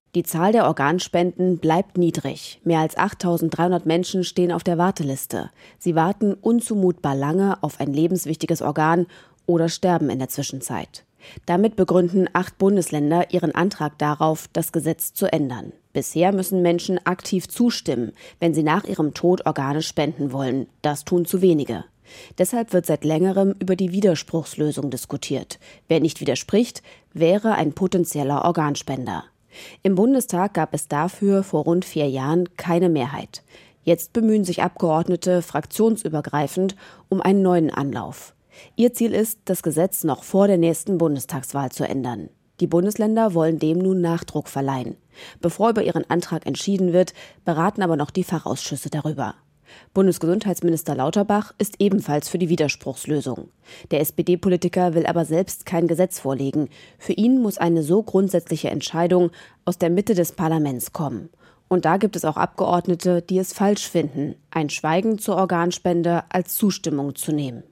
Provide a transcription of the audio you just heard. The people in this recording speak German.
Die Zahl der Organspenden bleibt niedrig. Mehr als 8.300 Menschen stehen auf der Warteliste. Sie warten unzumutbar lange auf ein lebenswichtiges Organ oder sterben in der Zwischenzeit. Damit begründen 8 Bundesländer ihren Antrag darauf, das Gesetz zu ändern. Bisher müssen Menschen aktiv zustimmen, wenn sie nach ihrem Tod Organe spenden wollen. Das tun zu wenige. Deshalb wird seit längerem über die Widerspruchslösung diskutiert. Wer nicht widerspricht, wäre ein potenzieller Organspender. Im Bundestag gab es dafür vor rund 4 Jahren keine Mehrheit. Jetzt bemühen sich Abgeordnete fraktionsübergreifend um einen neuen Anlauf. Ihr Ziel ist, das Gesetz noch vor der nächsten Bundestagswahl zu ändern. Die Bundesländer wollen dem nun Nachdruck verleihen. Bevor über ihren Antrag entschieden wird, beraten aber noch die Fachausschüsse darüber. Bundesgesundheitsminister Lauterbach ist ebenfalls für die Widerspruchslösung. Der SPD-Politiker will aber selbst kein Gesetz vorlegen. Für ihn muss eine so grundsätzliche Entscheidung aus der Mitte des Parlaments kommen. Und da gibt es auch Abgeordnete, die es falsch finden, ein Schweigen zur Organspende als Zustimmung zu nehmen.